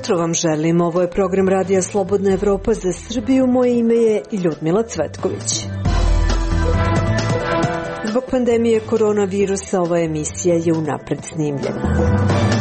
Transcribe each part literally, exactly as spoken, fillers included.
jutro vam želim. Ovo je program Radija Slobodna Evropa za Srbiju. Moje ime je Ljudmila Cvetković. Zbog pandemije koronavirusa ova emisija je unapred snimljena.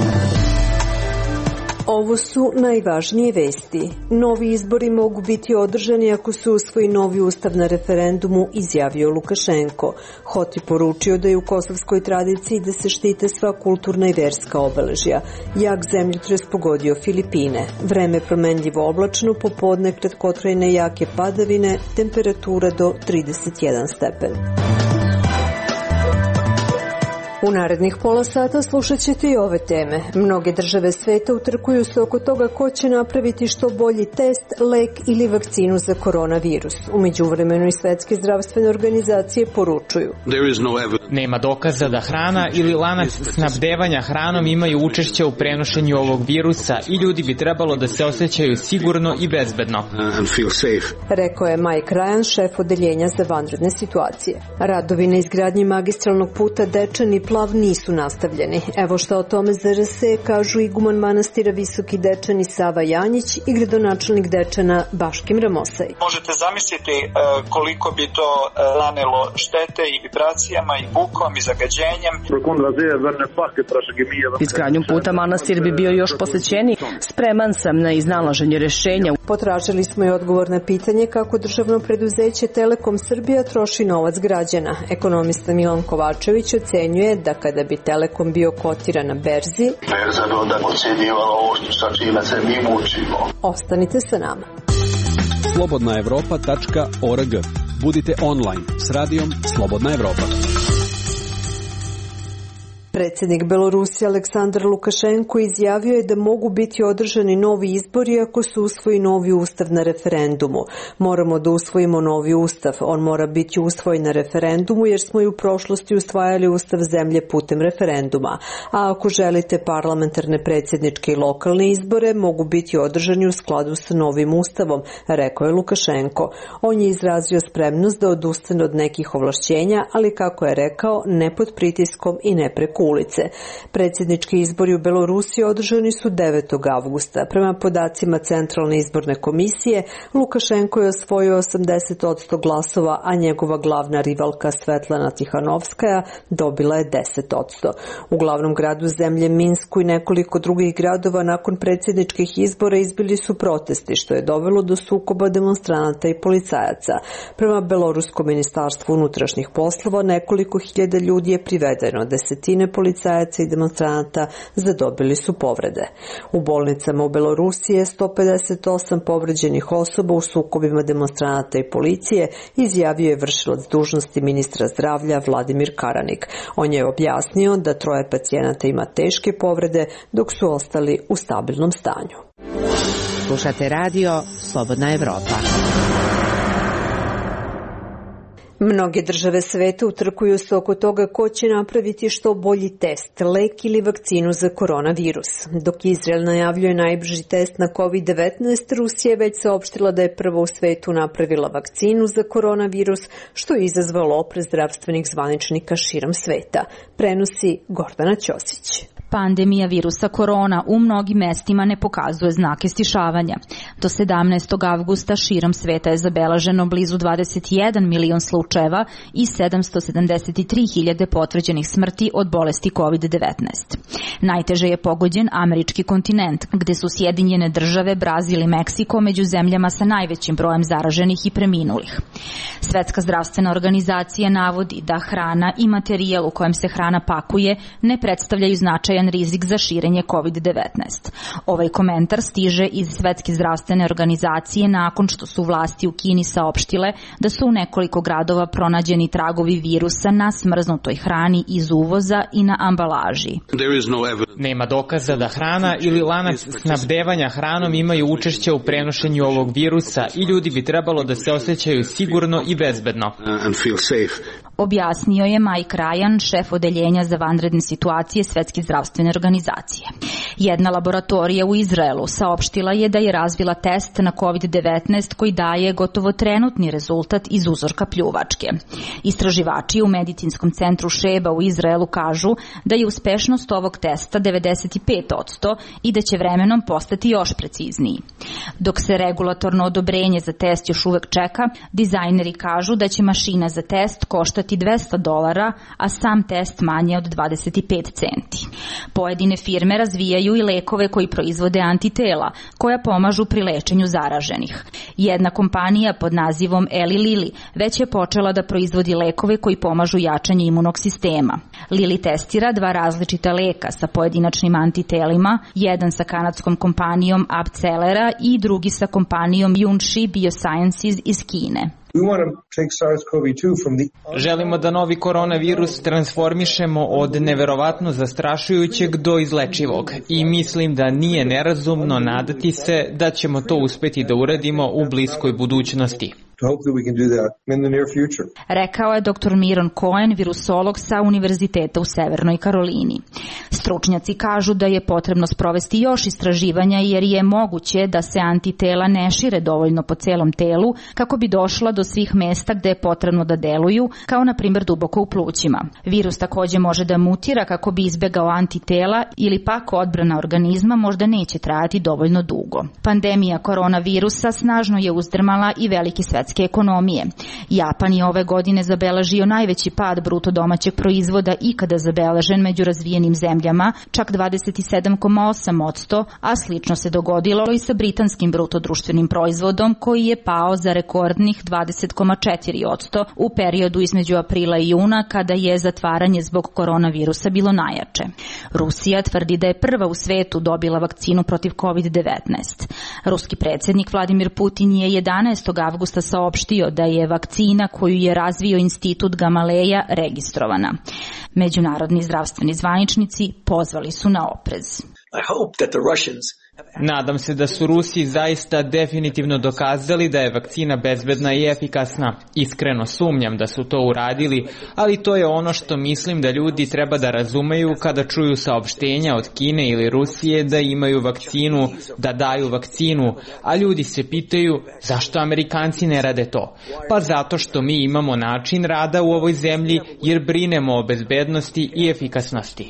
Ovo su najvažnije vesti. Novi izbori mogu biti održani ako se usvoji novi ustav na referendumu, izjavio Lukašenko. Hoti poručio da je u kosovskoj tradiciji da se štite sva kulturna i verska obeležja. Jak zemljotres pogodio Filipine. Vreme promenljivo oblačno, popodne kratkotrajne jake padavine, temperatura do trideset jedan stepen. U narednih pola sata slušat ćete i ove teme. Mnoge države sveta utrkuju se oko toga ko će napraviti što bolji test, lek ili vakcinu za koronavirus. U međuvremenu i svetske zdravstvene organizacije poručuju: nema dokaza da hrana ili lanac snabdevanja hranom imaju učešće u prenošenju ovog virusa i ljudi bi trebalo da se osjećaju sigurno i bezbedno. Rekao je Mike Ryan, šef odeljenja za vanredne situacije. Radovi na izgradnji magistralnog puta Dečani Plav nisu nastavljeni. Evo šta o tome za R S kažu iguman manastira Visoki Dečani Sava Janjić i gradonačelnik Dečana Baškim Ramosaj. Možete zamisliti koliko bi to nanelo štete i vibracijama i bukom i zagađenjem. Izgradnjom puta manastir bi bio još posećeniji. Spreman sam na iznalaženje rešenja. Potražili smo i odgovor na pitanje kako državno preduzeće Telekom Srbija troši novac građana. Ekonomista Milan Kovačević ocenjuje da kada bi Telekom bio kotiran na berzi, ostanite sa nama. slobodna evropa tačka org. Budite online s radijom Slobodna Evropa. Predsjednik Belorusije Aleksandar Lukašenko izjavio je da mogu biti održani novi izbori ako se usvoji novi ustav na referendumu. Moramo da usvojimo novi ustav. On mora biti usvojen na referendumu jer smo i u prošlosti usvajali ustav zemlje putem referenduma. A ako želite parlamentarne, predsjedničke i lokalne izbore, mogu biti održani u skladu sa novim ustavom, rekao je Lukašenko. On je izrazio spremnost da odustane od nekih ovlašćenja, ali kako je rekao, ne pod pritiskom i ne preko ulice. Predsjednički izbori u Belorusiji održani su devetog avgusta. Prema podacima Centralne izborne komisije, Lukašenko je osvojio osamdeset posto glasova, a njegova glavna rivalka Svetlana Tihanovskaja dobila je deset posto. U glavnom gradu zemlje Minsku i nekoliko drugih gradova nakon predsjedničkih izbora izbili su protesti, što je dovelo do sukoba demonstranata i policajaca. Prema Beloruskom ministarstvu unutrašnjih poslova, nekoliko hiljada ljudi je privedeno, desetine policajaca i demonstranata zadobili su povrede. U bolnicama u Belorusiji je sto pedeset osam povređenih osoba u sukobima demonstranata i policije, izjavio je vršilac dužnosti ministra zdravlja Vladimir Karanik. On je objasnio da troje pacijenata ima teške povrede, dok su ostali u stabilnom stanju. Slušate radio Slobodna Evropa. Mnoge države sveta utrkuju se oko toga ko će napraviti što bolji test, lek ili vakcinu za koronavirus. Dok Izrael najavljuje najbrži test na kovid devetnaest, Rusija je već saopštila da je prva u svetu napravila vakcinu za koronavirus, što je izazvalo oprez zdravstvenih zvaničnika širom sveta. Prenosi Gordana Ćosić. Pandemija virusa korona u mnogim mestima ne pokazuje znake stišavanja. Do sedamnaestog avgusta širom sveta je zabeleženo blizu dvadeset jedan milion slučajeva i sedamsto sedamdeset tri hiljade potvrđenih smrti od bolesti kovid devetnaest. Najteže je pogođen američki kontinent, gde su Sjedinjene države, Brazil i Meksiko među zemljama sa najvećim brojem zaraženih i preminulih. Svetska zdravstvena organizacija navodi da hrana i materijal u kojem se hrana pakuje ne predstavljaju značajan rizik za širenje kovid devetnaest. Ovaj komentar stiže iz Svetske zdravstvene organizacije nakon što su vlasti u Kini saopštile da su u nekoliko gradova pronađeni tragovi virusa na smrznutoj hrani iz uvoza i na ambalaži. Nema dokaza da hrana ili lanac snabdevanja hranom imaju učešće u prenošenju ovog virusa i ljudi bi trebalo da se osjećaju sigurno i bezbedno. Objasnio je Mike Ryan, šef odeljenja za vanredne situacije Svetske zdravstvene organizacije. Jedna laboratorija u Izraelu saopštila je da je razvila test na kovid devetnaest koji daje gotovo trenutni rezultat iz uzorka pljuvačke. Istraživači u medicinskom centru Šeba u Izraelu kažu da je uspešnost ovog testa devedeset pet posto i da će vremenom postati još precizniji. Dok se regulatorno odobrenje za test još uvek čeka, dizajneri kažu da će mašina za test koštati dvesta dolara, a sam test manje od dvadeset pet centi. Pojedine firme razvijaju i lekove koji proizvode antitela, koja pomažu pri lečenju zaraženih. Jedna kompanija pod nazivom Eli Lilly već je počela da proizvodi lekove koji pomažu jačanje imunog sistema. Lilly testira dva različita leka sa pojedinačnim antitelima, jedan sa kanadskom kompanijom Abcelera i drugi sa kompanijom Junshi Biosciences iz Kine. Želimo da novi koronavirus transformišemo od neverovatno zastrašujućeg do izlečivog i mislim da nije nerazumno nadati se da ćemo to uspeti da uradimo u bliskoj budućnosti. Rekao je doktor Miron Cohen, virusolog sa Univerziteta u Severnoj Karolini. Stručnjaci kažu da je potrebno sprovesti još istraživanja jer je moguće da se antitela ne šire dovoljno po celom telu kako bi došla do svih mesta gde je potrebno da deluju, kao na primjer duboko u plućima. Virus takođe može da mutira kako bi izbegao antitela ili pak odbrana organizma možda neće trajati dovoljno dugo. Pandemija koronavirusa snažno je uzdrmala i veliki svetske ekonomije. Japan je ove godine zabeležio najveći pad bruto domaćeg proizvoda ikada zabeležen među razvijenim zemljama, čak dvadeset sedam zarez osam posto, a slično se dogodilo i sa britanskim bruto društvenim proizvodom koji je pao za rekordnih dvadeset zarez četiri posto u periodu između aprila i juna kada je zatvaranje zbog koronavirusa bilo najjače. Rusija tvrdi da je prva u svetu dobila vakcinu protiv kovid devetnaest. Ruski predsjednik Vladimir Putin je jedanaestog avgusta saopštio da je vakcina koju je razvio institut Gamaleja registrovana. Međunarodni zdravstveni zvaničnici pozvali su na oprez. I hope that the Russians Nadam se da su Rusi zaista definitivno dokazali da je vakcina bezbedna i efikasna. Iskreno sumnjam da su to uradili, ali to je ono što mislim da ljudi treba da razumeju kada čuju saopštenja od Kine ili Rusije da imaju vakcinu, da daju vakcinu, a ljudi se pitaju zašto Amerikanci ne rade to. Pa zato što mi imamo način rada u ovoj zemlji jer brinemo o bezbednosti i efikasnosti.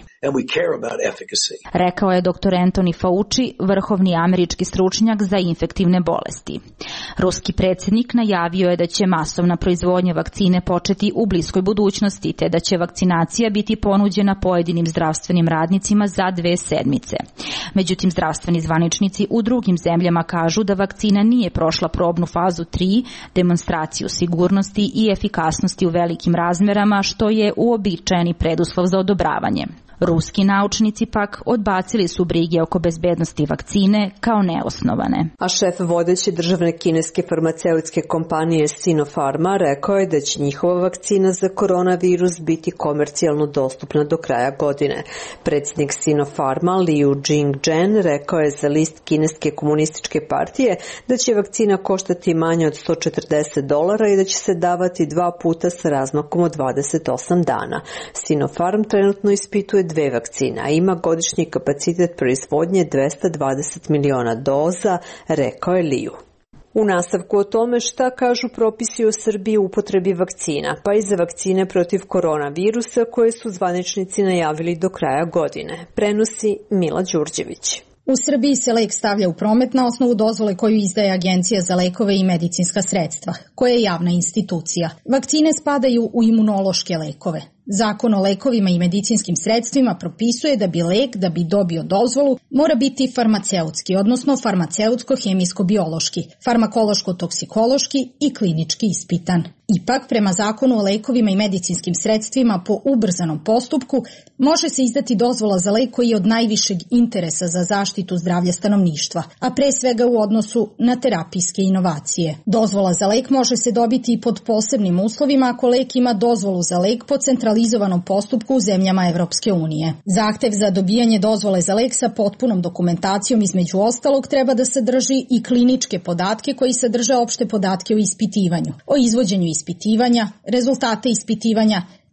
Rekao je doktor Anthony Fauci, vrhovni američki stručnjak za infektivne bolesti. Ruski predsjednik najavio je da će masovna proizvodnja vakcine početi u bliskoj budućnosti, te da će vakcinacija biti ponuđena pojedinim zdravstvenim radnicima za dve sedmice. Međutim, zdravstveni zvaničnici u drugim zemljama kažu da vakcina nije prošla probnu fazu tri, demonstraciju sigurnosti i efikasnosti u velikim razmerama, što je uobičajeni preduslov za odobravanje. Ruski naučnici pak odbacili su brige oko bezbednosti vakcine kao neosnovane. A šef vodeće državne kineske farmaceutske kompanije Sinopharma rekao je da će njihova vakcina za koronavirus biti komercijalno dostupna do kraja godine. Predsjednik Sinopharma Liu Jingzhen rekao je za list Kineske komunističke partije da će vakcina koštati manje od sto četrdeset dolara i da će se davati dva puta sa razmakom od dvadeset osam dana. Sinopharm trenutno ispituje dve vakcine, a ima godišnji kapacitet proizvodnje dvesta dvadeset miliona doza, rekao je Liu. U nastavku o tome šta kažu propisi o Srbiji u upotrebi vakcina, pa i za vakcine protiv koronavirusa koje su zvaničnici najavili do kraja godine. Prenosi Mila Đurđević. U Srbiji se lek stavlja u promet na osnovu dozvole koju izdaje Agencija za lekove i medicinska sredstva, koja je javna institucija. Vakcine spadaju u imunološke lekove. Zakon o lekovima i medicinskim sredstvima propisuje da bi lek, da bi dobio dozvolu, mora biti farmaceutski, odnosno farmaceutsko-hemijsko-biološki, farmakološko-toksikološki i klinički ispitan. Ipak, prema zakonu o lekovima i medicinskim sredstvima po ubrzanom postupku, može se izdati dozvola za lek koji je od najvišeg interesa za zaštitu zdravlja stanovništva, a pre svega u odnosu na terapijske inovacije. Dozvola za lek može se dobiti i pod posebnim uslovima ako lek ima dozvolu za lek po centralizovanom postupku u zemljama Evropske unije. Zahtev za dobijanje dozvole za lek sa potpunom dokumentacijom između ostalog treba da sadrži i kliničke podatke koji sadrže opšte podatke o ispitivanju, o izvođenju ispitivanja, rezultate ispitivanja,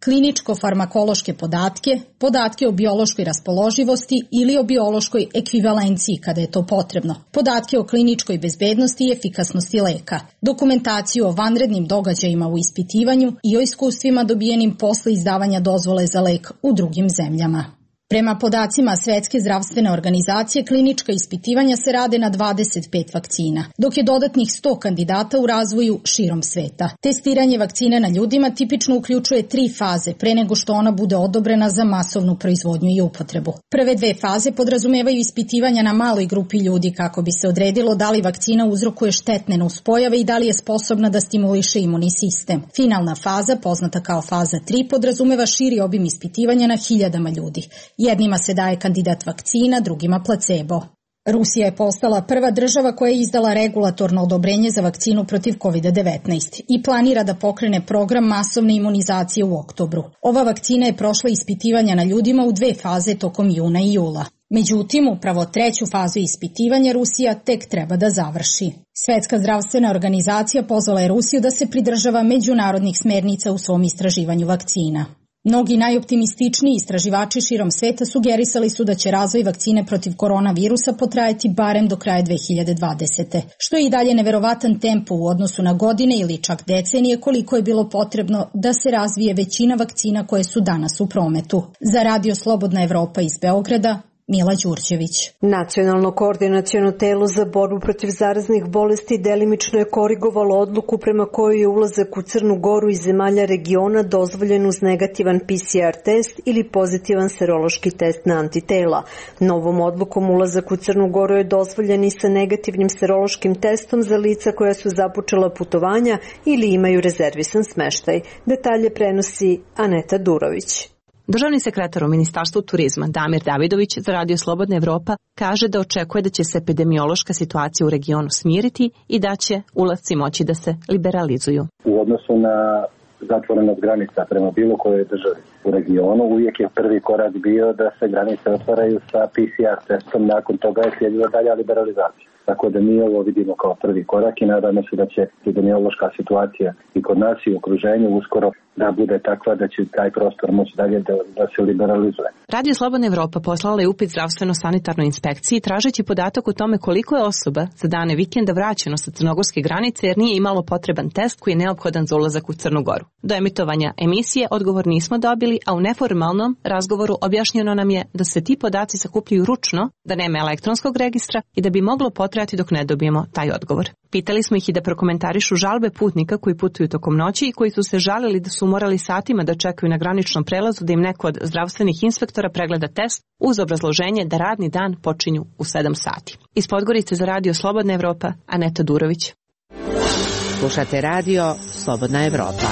kliničko-farmakološke podatke, podatke o biološkoj raspoloživosti ili o biološkoj ekvivalenciji kada je to potrebno, podatke o kliničkoj bezbednosti i efikasnosti leka, dokumentaciju o vanrednim događajima u ispitivanju i o iskustvima dobijenim posle izdavanja dozvole za lek u drugim zemljama. Prema podacima Svetske zdravstvene organizacije, klinička ispitivanja se rade na dvadeset pet vakcina, dok je dodatnih sto kandidata u razvoju širom sveta. Testiranje vakcine na ljudima tipično uključuje tri faze pre nego što ona bude odobrena za masovnu proizvodnju i upotrebu. Prve dve faze podrazumevaju ispitivanja na maloj grupi ljudi kako bi se odredilo da li vakcina uzrokuje štetne nuspojave i da li je sposobna da stimuliše imunni sistem. Finalna faza, poznata kao faza tri, podrazumeva širi obim ispitivanja na hiljadama ljudi. Jednima se daje kandidat vakcina, drugima placebo. Rusija je postala prva država koja je izdala regulatorno odobrenje za vakcinu protiv kovid devetnaest i planira da pokrene program masovne imunizacije u oktobru. Ova vakcina je prošla ispitivanja na ljudima u dve faze tokom juna i jula. Međutim, upravo treću fazu ispitivanja Rusija tek treba da završi. Svetska zdravstvena organizacija pozvala je Rusiju da se pridržava međunarodnih smernica u svom istraživanju vakcina. Mnogi najoptimističniji istraživači širom sveta sugerisali su da će razvoj vakcine protiv koronavirusa potrajati barem do kraja dve hiljade dvadesete. Što je i dalje neverovatan tempo u odnosu na godine ili čak decenije koliko je bilo potrebno da se razvije većina vakcina koje su danas u prometu. Za Radio Slobodna Evropa iz Beograda, Mila Đurđević. Nacionalno koordinaciono telo za borbu protiv zaraznih bolesti delimično je korigovalo odluku prema kojoj je ulazak u Crnu Goru iz zemalja regiona dozvoljen uz negativan P C R test ili pozitivan serološki test na antitela. Novom odlukom ulazak u Crnu Goru je dozvoljen i sa negativnim serološkim testom za lica koja su započela putovanja ili imaju rezervisan smeštaj. Detalje prenosi Aneta Durović. Državni sekretar u Ministarstvu turizma Damir Davidović za Radio Slobodna Evropa kaže da očekuje da će se epidemiološka situacija u regionu smiriti i da će ulasci moći da se liberalizuju. U odnosu na zatvorenost granica prema bilo kojoj državi u regionu, uvijek je prvi korak bio da se granice otvaraju sa P C R testom, nakon toga je slijedila dalja liberalizacija. Tako da mi ovo vidimo kao prvi korak i nadamo se da će epidemiološka situacija i kod nas i u okruženju uskoro da bude takva da će taj prostor moći dalje da, da se liberalizuje. Radio Slobodna Evropa poslala je upit zdravstveno-sanitarnoj inspekciji tražeći podatak o tome koliko je osoba za dane vikenda vraćeno sa crnogorske granice jer nije imalo potreban test koji je neophodan za ulazak u Crnu Goru. Do emitovanja emisije odgovor nismo dobili, a u neformalnom razgovoru objašnjeno nam je da se ti podaci sakupljaju ručno, da nema elektronskog registra i da bi moglo potrajati dok ne dobijemo taj odgovor. Pitali smo ih i da prokomentarišu žalbe putnika koji putuju tokom noći i koji su se žalili da su morali satima da čekaju na graničnom prelazu da im neko od zdravstvenih inspektora pregleda test uz obrazloženje da radni dan počinju u sedam sati. Iz Podgorice za Radio Slobodna Evropa, Aneta Durović. Slušate Radio Slobodna Evropa.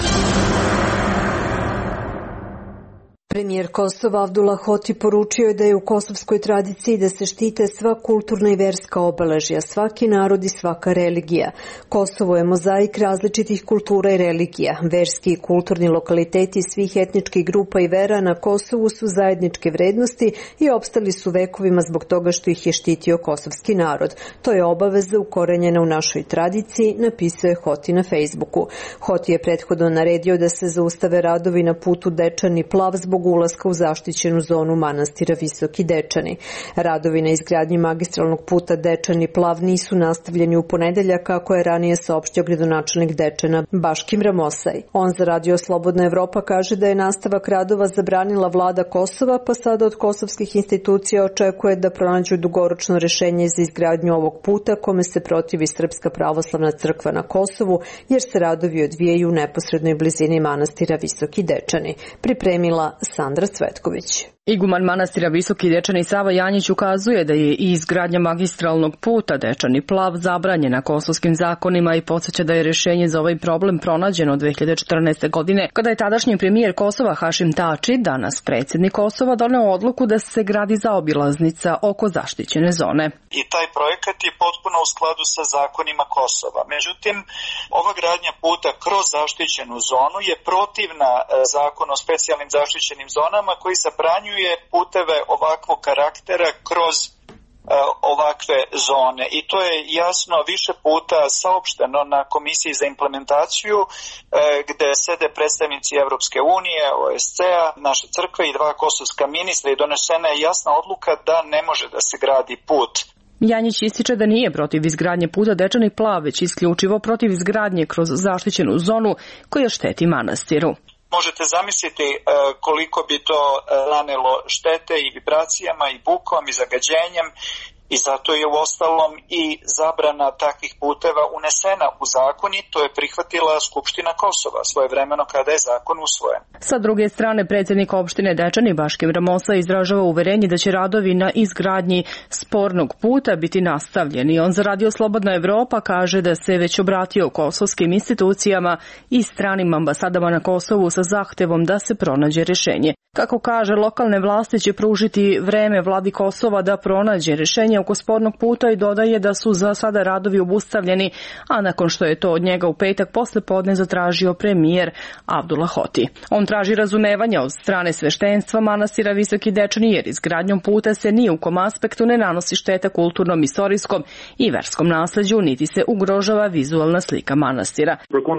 Premijer Kosova Abdullah Hoti poručio je da je u kosovskoj tradiciji da se štite sva kulturna i verska obeležja, svaki narod i svaka religija. Kosovo je mozaik različitih kultura i religija. Verski i kulturni lokaliteti svih etničkih grupa i vera na Kosovu su zajedničke vrednosti i opstali su vekovima zbog toga što ih je štitio kosovski narod. To je obaveza ukorenjena u našoj tradiciji, napisao je Hoti na Facebooku. Hoti je prethodno naredio da se zaustave radovi na putu Dečani Plav zbog ulaska u zaštićenu zonu manastira Visoki Dečani. Radovi na izgradnji magistralnog puta Dečani Plav nisu nastavljeni u ponedeljak, kako je ranije saopštio gradonačelnik Dečana Baškim Ramosaj. On za Radio Slobodna Evropa kaže da je nastavak radova zabranila vlada Kosova, pa sada od kosovskih institucija očekuje da pronađu dugoročno rešenje za izgradnju ovog puta, kome se protivi Srpska pravoslavna crkva na Kosovu, jer se radovi odvijaju u neposrednoj blizini manastira Visoki Dečani. Pripremila Sandra Cvetković. Iguman manastira Visoki Dečani Sava Janjić ukazuje da je i izgradnja magistralnog puta Dečani Plav zabranjena kosovskim zakonima i podsjeća da je rješenje za ovaj problem pronađeno dve hiljade četrnaeste. godine, kada je tadašnji premijer Kosova Hašim Tači, danas predsjednik Kosova, doneo odluku da se gradi zaobilaznica oko zaštićene zone. I taj projekat je potpuno u skladu sa zakonima Kosova. Međutim, ova gradnja puta kroz zaštićenu zonu je protivna zakonu o specijalnim zaštićenim zonama koji zabranjuje puteve ovakvog karaktera kroz ovakve zone i to je jasno više puta saopšteno na Komisiji za implementaciju gde sede predstavnici Evropske unije, O S C-a, naše crkve i dva kosovska ministra i donesena je jasna odluka da ne može da se gradi put. Janjić ističe da nije protiv izgradnje puta Dečani Plav, već isključivo protiv izgradnje kroz zaštićenu zonu koja šteti manastiru. Možete zamisliti koliko bi to nanelo štete i vibracijama i bukom i zagađenjem i zato je u ostalom i zabrana takvih puteva unesena u zakon i to je prihvatila Skupština Kosova svojevremeno kada je zakon usvojen. Sa druge strane, predsjednik opštine Dečani Baškim Ramosa izražava uverenje da će radovi na izgradnji spornog puta biti nastavljeni. On za Radio Slobodna Evropa kaže da se već obratio kosovskim institucijama i stranim ambasadama na Kosovu sa zahtevom da se pronađe rešenje. Kako kaže, lokalne vlasti će pružiti vreme vladi Kosova da pronađe rešenje oko spornog puta i dodaje da su za sada radovi obustavljeni, a nakon što je to od njega u petak posle podne zatražio premijer Abdullah Hoti. On traži razumevanja od strane sveštenstva manastira Visoki Dečani jer izgradnjom puta se ni u kom aspektu ne nanosi šteta kulturnom, istorijskom i verskom nasleđu, niti se ugrožava vizualna slika manastira.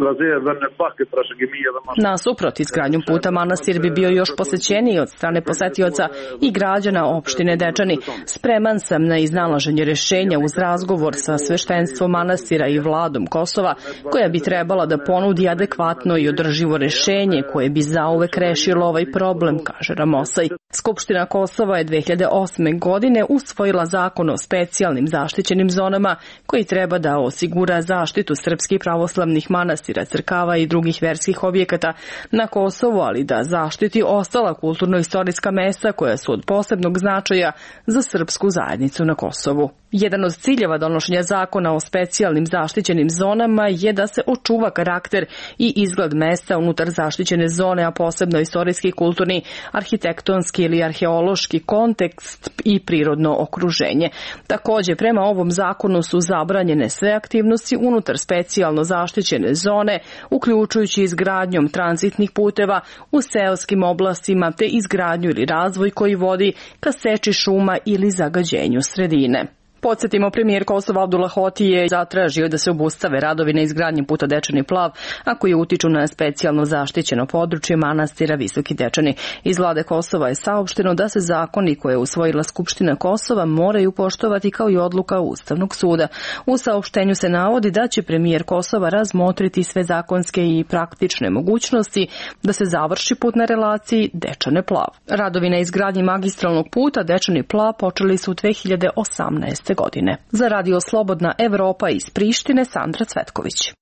Nasuprot, izgradnjom puta manastir bi bio još posjećeniji od strane posetioca i građana opštine Dečani. Spreman sam na iznalaženje rešenja uz razgovor sa sveštenstvom manastira i vladom Kosova, koja bi trebala da ponudi adekvatno i održivo rešenje koje bi zauvek rešilo ovaj problem, kaže Ramosaj. Skupština Kosova je dve hiljade osme. godine usvojila zakon o specijalnim zaštićenim zonama koji treba da osigura zaštitu srpskih pravoslavnih manastira, crkava i drugih verskih objekata na Kosovu, ali da zaštiti ostala kulturno-istorijska mesta koja su od posebnog značaja za srpsku zajednicu na Kosovu. Jedan od ciljeva donošenja zakona o specijalnim zaštićenim zonama je da se očuva karakter i izgled mesta unutar zaštićene zone, a posebno istorijski, kulturni, arhitektonski ili arheološki kontekst i prirodno okruženje. Takođe, prema ovom zakonu su zabranjene sve aktivnosti unutar specijalno zaštićene zone, uključujući izgradnjom tranzitnih puteva u seoskim oblastima te izgradnju ili razvoj koji vodi ka seči šuma ili zagađenju sredine. Podsjetimo, premijer Kosova Abdullah Hoti je zatražio da se obustave radovi na izgradnji puta Dečani Plav, a koji utiču na specijalno zaštićeno područje manastira Visoki Dečani. Iz vlade Kosova je saopšteno da se zakoni koje je usvojila Skupština Kosova moraju poštovati kao i odluka Ustavnog suda. U saopštenju se navodi da će premijer Kosova razmotriti sve zakonske i praktične mogućnosti da se završi put na relaciji Dečane Plav. Radovi na izgradnji magistralnog puta Dečani Plav počeli su u dve hiljade osamnaeste. godine. Za Radio Slobodna Evropa iz Prištine, Sandra Cvetković.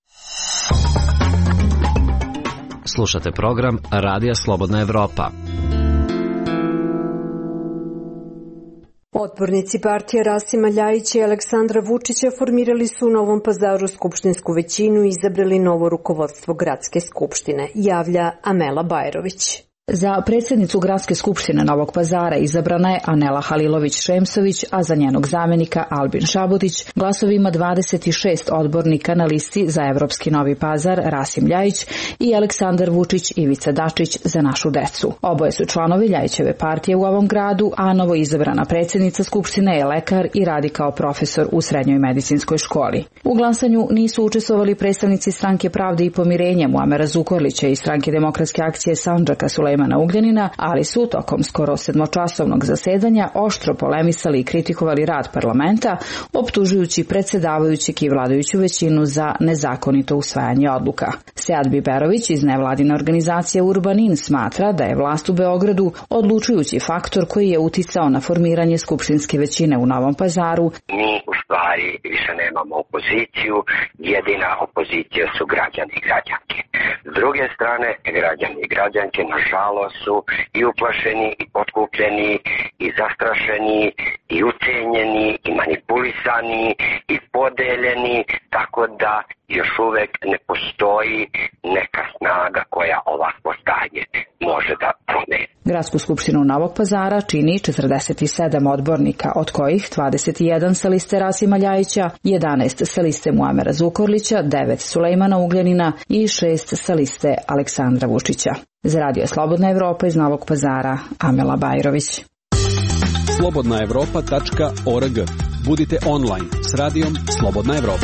Slušate program Radija Slobodna Evropa. Odbornici partije Rasima Ljajića i Aleksandra Vučića formirali su u Novom Pazaru skupštinsku većinu i izabrali novo rukovodstvo gradske skupštine, javlja Amela Bajrović. Za predsjednicu Gradske skupštine Novog Pazara izabrana je Anela Halilović-Šemsović, a za njenog zamjenika Albin Šabotić glasovima dvadeset šest odbornika na listi za Evropski Novi Pazar Rasim Ljajić i Aleksandar Vučić Ivica Dačić za našu decu. Oboje su članovi Ljajićeve partije u ovom gradu, a novo izabrana predsjednica skupštine je lekar i radi kao profesor u srednjoj medicinskoj školi. U glasanju nisu učestvovali predstavnici Stranke pravde i pomirenja Muamera Zukorlića i Stranke demokratske akcije Sandžaka Sulejmana na Ugljanina, ali su tokom skoro sedmočasovnog zasedanja oštro polemisali i kritikovali rad parlamenta, optužujući predsjedavajućeg i vladajuću većinu za nezakonito usvajanje odluka. Sead Biberović iz nevladine organizacije Urbanin smatra da je vlast u Beogradu odlučujući faktor koji je uticao na formiranje skupštinske većine u Novom Pazaru. Mi u stvari više nemamo opoziciju, jedina opozicija su građani i građanke. S druge strane, građani i građanke nažalost su i uplašeni i potkupljeni i zastrašeni i ucenjeni i manipulisani i podeljeni, tako da još uvek ne postoji neka snaga koja ovakvo stanje može da promeni. Gradsku skupštinu Novog Pazara čini četrdeset sedam odbornika, od kojih dvadeset jedan sa liste Rasima Ljajića, jedanaest sa liste Muamera Zukorlića, devet Sulejmana Ugljanina i šest sa liste Aleksandra Vučića. Za Radio Slobodna Evropa iz Novog Pazara, Amela Bajrović. slobodna evropa tačka org Budite online s radijom Slobodna Evropa.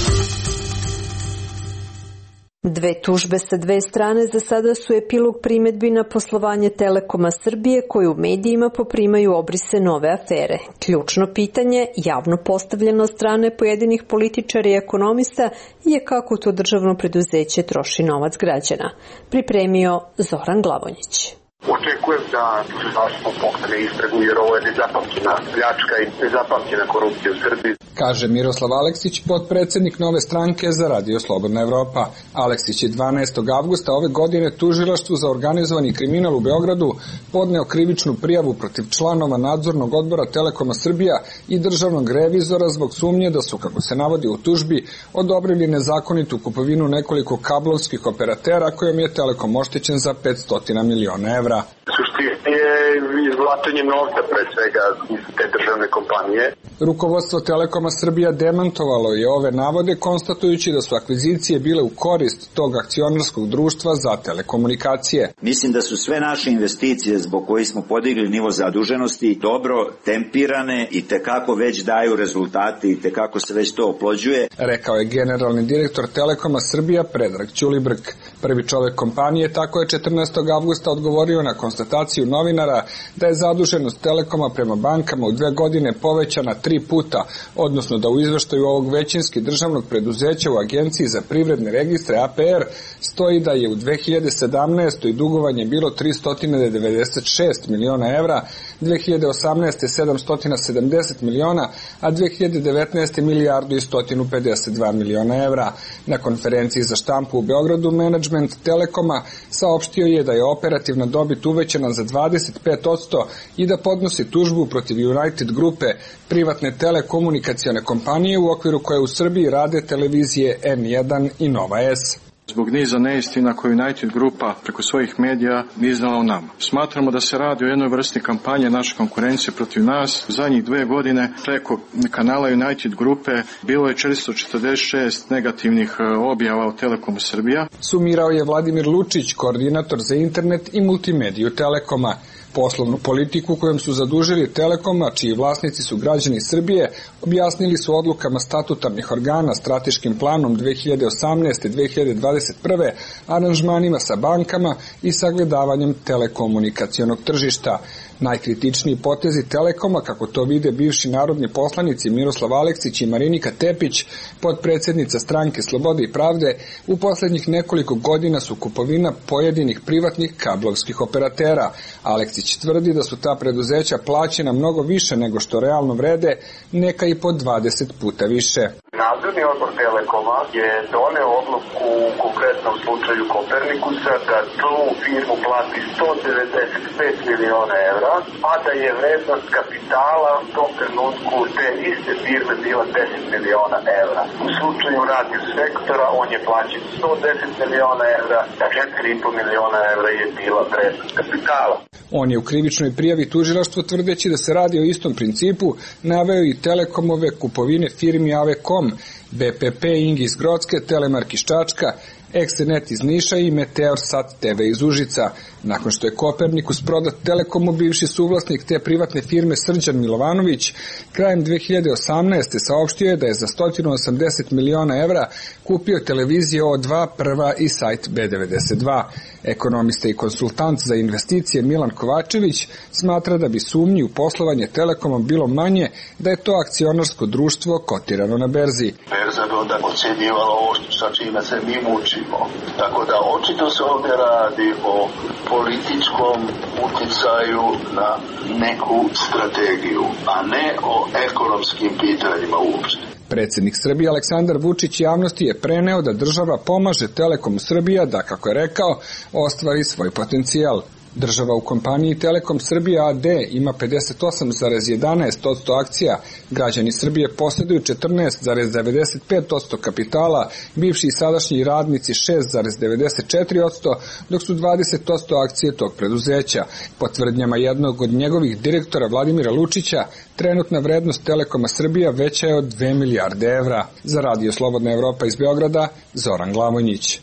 Dve tužbe sa dve strane za sada su epilog primedbi na poslovanje Telekoma Srbije koji u medijima poprimaju obrise nove afere. Ključno pitanje, javno postavljeno od strane pojedinih političara i ekonomista, je kako to državno preduzeće troši novac građana. Pripremio Zoran Glavonjić. Očekujem da tužilaštvo pokrene istragu jer ovo je nezapamćena pljačka i nezapamćena korupcija u Srbiji. Kaže Miroslav Aleksić, potpredsednik Nove stranke za Radio Slobodna Evropa. Aleksić je dvanaestog avgusta ove godine tužilaštvu za organizovani kriminal u Beogradu podneo krivičnu prijavu protiv članova nadzornog odbora Telekoma Srbija i državnog revizora zbog sumnje da su, kako se navodi u tužbi, odobrili nezakonitu kupovinu nekoliko kablovskih operatera kojom je Telekom oštećen za petsto miliona evra. Suština je izvlačenje novca pre svega iz te državne kompanije. Rukovodstvo Telekoma Srbija demantovalo je ove navode konstatujući da su akvizicije bile u korist tog akcionarskog društva za telekomunikacije. Mislim da su sve naše investicije zbog kojih smo podigli nivo zaduženosti dobro tempirane i tekako već daju rezultate i tekako se već to oplođuje. Rekao je generalni direktor Telekoma Srbija Predrag Ćulibrk. Prvi čovek kompanije tako je četrnaestog avgusta odgovorio na konstataciju novinara da je zaduženost Telekoma prema bankama u dve godine povećana tri puta, odnosno da u izveštaju ovog većinski državnog preduzeća u Agenciji za privredne registre A P R stoji da je u dve hiljade sedamnaestoj dugovanje bilo tristo devedeset šest miliona evra, dve hiljade osamnaeste. sedamsto sedamdeset miliona, a dve hiljade devetnaeste. milijardu i sto pedeset dva miliona evra. Na konferenciji za štampu u Beogradu menadžment Telekoma saopštio je da je operativna dobit uvećana za dvadeset pet posto i da podnosi tužbu protiv United grupe, privatne telekomunikacione kompanije u okviru koje u Srbiji rade televizije N jedan i Nova S. Zbog niza neistina koju United grupa preko svojih medija iznala o nama. Smatramo da se radi o jednoj vrsti kampanje naše konkurencije protiv nas. U zadnjih dve godine preko kanala United grupe bilo je četiristo četrdeset šest negativnih objava o Telekomu Srbija. Sumirao je Vladimir Lučić, koordinator za internet i multimediju Telekoma. Poslovnu politiku kojom su zadužili Telekoma, čiji vlasnici su građani Srbije, objasnili su odlukama statutarnih organa, strateškim planom dve hiljade osamnaeste. do dve hiljade dvadeset prve. aranžmanima sa bankama i sagledavanjem telekomunikacionog tržišta. Najkritičniji potezi Telekoma, kako to vide bivši narodni poslanici Miroslav Aleksić i Marinika Tepić, potpredsednica stranke Slobode i pravde, u poslednjih nekoliko godina su kupovina pojedinih privatnih kablovskih operatera. Aleksić tvrdi da su ta preduzeća plaćena mnogo više nego što realno vrede, neka i po dvadeset puta više. Nadzorni odbor Telekoma je doneo odluku u konkretnom slučaju Kopernikusa da tu firmu plati sto devedeset pet miliona evra, a da je vrednost kapitala u tom trenutku te iste firme bila deset miliona evra. U slučaju radio sektora on je plaćen sto deset miliona evra, a četiri i po miliona evra je bila vrednost kapitala. On je u krivičnoj prijavi tužilaštvo, tvrdeći da se radi o istom principu, naveo i Telekomove kupovine firmi A V kom, B P P Ingi iz Grocke, Telemark iz Čačka, Eksternet iz Niša i Meteor Sat T V iz Užica. Nakon što je Kopernikus prodat Telekomu, bivši suvlasnik te privatne firme Srđan Milovanović krajem dve hiljade osamnaeste. saopštio je da je za sto osamdeset miliona evra kupio televizije O dva, Prva i sajt B devedeset dva. Ekonomista i konsultant za investicije Milan Kovačević smatra da bi sumnji u poslovanje Telekoma bilo manje da je to akcionarsko društvo kotirano na berzi. Berza bi onda ocjenjivala ovo sa čime se mi mučimo. Tako da očito se ovdje radi o političkom uticaju na neku strategiju, a ne o ekonomskim pitanjima uopšte. Predsjednik Srbije Aleksandar Vučić javnosti je preneo da država pomaže Telekom Srbija da, kako je rekao, ostvari svoj potencijal. Država u kompaniji Telekom Srbija A D ima pedeset osam zarez jedanaest posto akcija, građani Srbije posjeduju četrnaest zarez devedeset pet posto kapitala, bivši i sadašnji radnici šest zarez devedeset četiri posto, dok su dvadeset posto akcije tog preduzeća. Po tvrdnjama jednog od njegovih direktora Vladimira Lučića, trenutna vrednost Telekoma Srbija veća je od dve milijarde evra. Za Radio Slobodna Evropa iz Beograda, Zoran Glavonjić.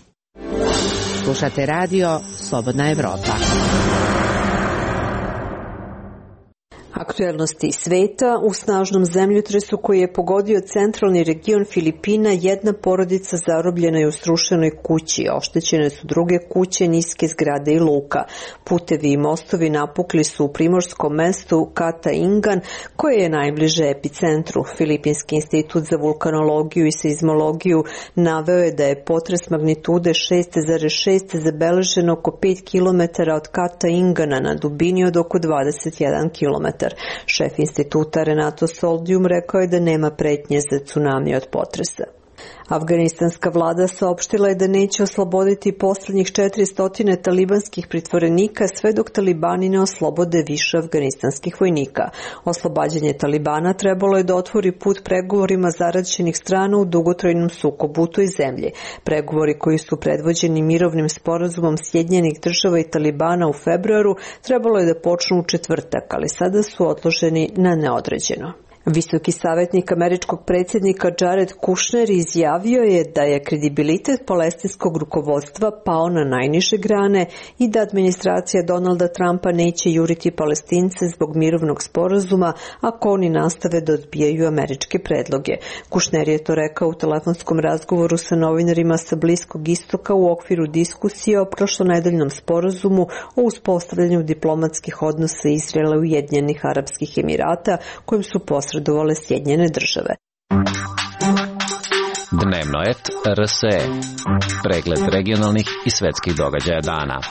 Slušate radio Slobodna Evropa. Aktuelnosti sveta. U snažnom zemljotresu koji je pogodio centralni region Filipina, jedna porodica zarobljena je u srušenoj kući. Oštećene su druge kuće, niske zgrade i luka. Putevi i mostovi napukli su u primorskom mestu Kataingan, koje je najbliže epicentru. Filipinski institut za vulkanologiju i seizmologiju naveo je da je potres magnitude šest zarez šest zabeležen oko pet kilometara od Kataingana na dubini od oko dvadeset jedan kilometar. Šef instituta Renato Soldium rekao je da nema pretnje za tsunami od potresa. Afganistanska vlada saopštila je da neće osloboditi poslednjih četiristo talibanskih pritvorenika sve dok talibani ne oslobode više afganistanskih vojnika. Oslobađanje talibana trebalo je da otvori put pregovorima zaraćenih strana u dugotrajnom sukobu u toj zemlji. Pregovori koji su predvođeni mirovnim sporazumom Sjedinjenih država i talibana u februaru trebalo je da počnu u četvrtak, ali sada su odloženi na neodređeno. Visoki savjetnik američkog predsjednika Jared Kushner izjavio je da je kredibilitet palestinskog rukovodstva pao na najniže grane i da administracija Donalda Trumpa neće juriti Palestince zbog mirovnog sporazuma ako oni nastave da odbijaju američke predloge. Kushner je to rekao u telefonskom razgovoru sa novinarima sa Bliskog istoka u okviru diskusije o prošlonedeljnom sporazumu o uspostavljanju diplomatskih odnosa Izraela i Ujedinjenih Arapskih Emirata, kojim su posredovale Sjedinjene države. Dnevno et R S E. Pregled regionalnih i svetskih događaja dana.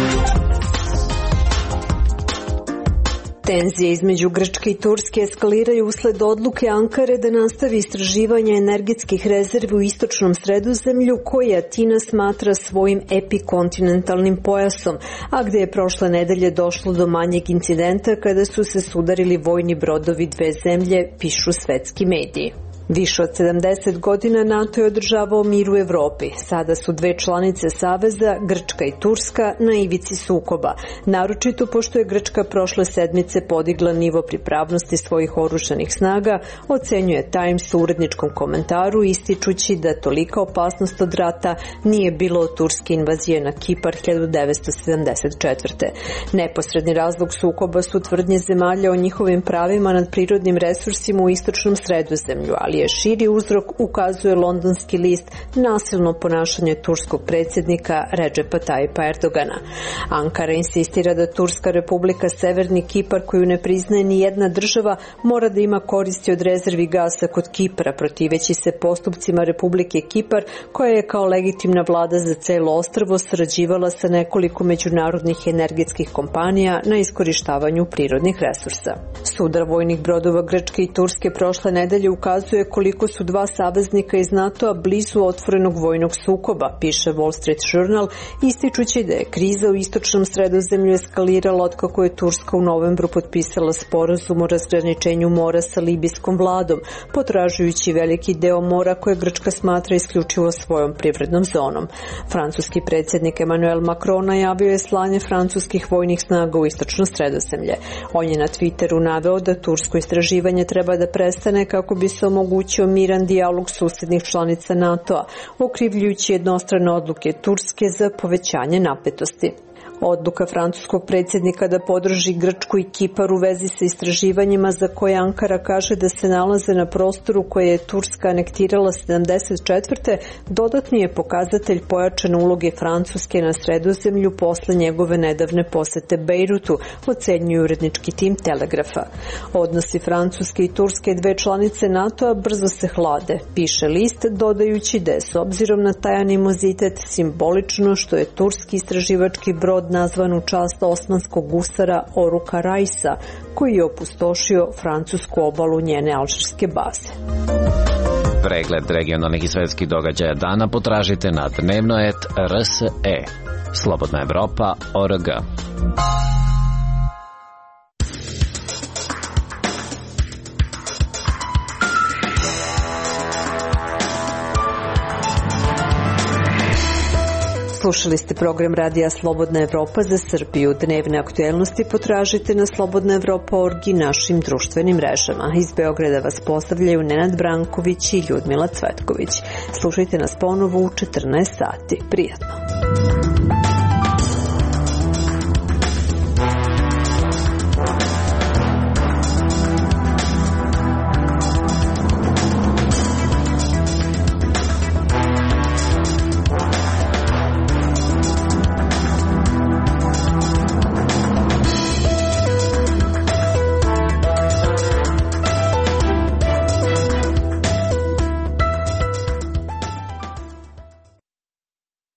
Tenzije između Grčke i Turske eskaliraju usled odluke Ankare da nastavi istraživanje energetskih rezervi u istočnom Sredozemlju, koje Atina smatra svojim epikontinentalnim pojasom, a gde je prošle nedelje došlo do manjeg incidenta kada su se sudarili vojni brodovi dve zemlje, pišu svetski mediji. Više od sedamdeset godina NATO je održavao mir u Evropi. Sada su dve članice Saveza, Grčka i Turska, na ivici sukoba. Naročito pošto je Grčka prošle sedmice podigla nivo pripravnosti svojih oružanih snaga, ocenjuje Times u uredničkom komentaru, ističući da tolika opasnost od rata nije bilo od turske invazije na Kipar hiljadu devetsto sedamdeset četvrte. Neposredni razlog sukoba su tvrdnje zemalja o njihovim pravima nad prirodnim resursima u istočnom Sredozemlju, ali je širi uzrok, ukazuje londonski list, nasilno ponašanje turskog predsjednika Redžepa Tajipa Erdogana. Ankara insistira da Turska Republika Severni Kipar, koju ne priznaje ni jedna država, mora da ima koristi od rezervi gasa kod Kipra, protiveći se postupcima Republike Kipar, koja je kao legitimna vlada za celo ostrvo sarađivala sa nekoliko međunarodnih energetskih kompanija na iskorištavanju prirodnih resursa. Sudar vojnih brodova Grčke i Turske prošle nedelje ukazuje koliko su dva saveznika iz NATO-a blizu otvorenog vojnog sukoba, piše Wall Street Journal, ističući da je kriza u istočnom Sredozemlju eskalirala otkako je Turska u novembru potpisala sporazum o razgraničenju mora sa libijskom vladom, potražujući veliki deo mora koje Grčka smatra isključivo svojom privrednom zonom. Francuski predsjednik Emmanuel Macron najavio je slanje francuskih vojnih snaga u istočno Sredozemlje. On je na Twitteru naveo da tursko istraživanje treba da prestane kako bi se omogućio miran dijalog susednih članica NATO-a, okrivljujući jednostrane odluke Turske za povećanje napetosti. Odluka francuskog predsjednika da podrži Grčku i Kipar u vezi sa istraživanjima za koje Ankara kaže da se nalaze na prostoru koje je Turska anektirala sedamdeset četvrte dodatni je pokazatelj pojačane uloge Francuske na Sredozemlju posle njegove nedavne posete Bejrutu, ocenjuje urednički tim Telegrafa. Odnosi Francuske i Turske, dve članice NATO-a, brzo se hlade, piše list, dodajući da je s obzirom na taj animozitet simbolično što je turski istraživački brod nazvan u čast osmanskog gusara Oruka Rajsa, koji je opustošio francusku obalu njene alžirske baze. Pregled regionalnih i svetskih događaja dana potražite na dnevno et R S E. Slobodna Evropa, O R G. Slušali ste program Radija Slobodna Evropa za Srbiju. Dnevne aktuelnosti potražite na slobodna evropa tačka org i našim društvenim mrežama. Iz Beograda vas pozdravljaju Nenad Branković i Ljudmila Cvetković. Slušajte nas ponovo u četrnaest sati. Prijatno.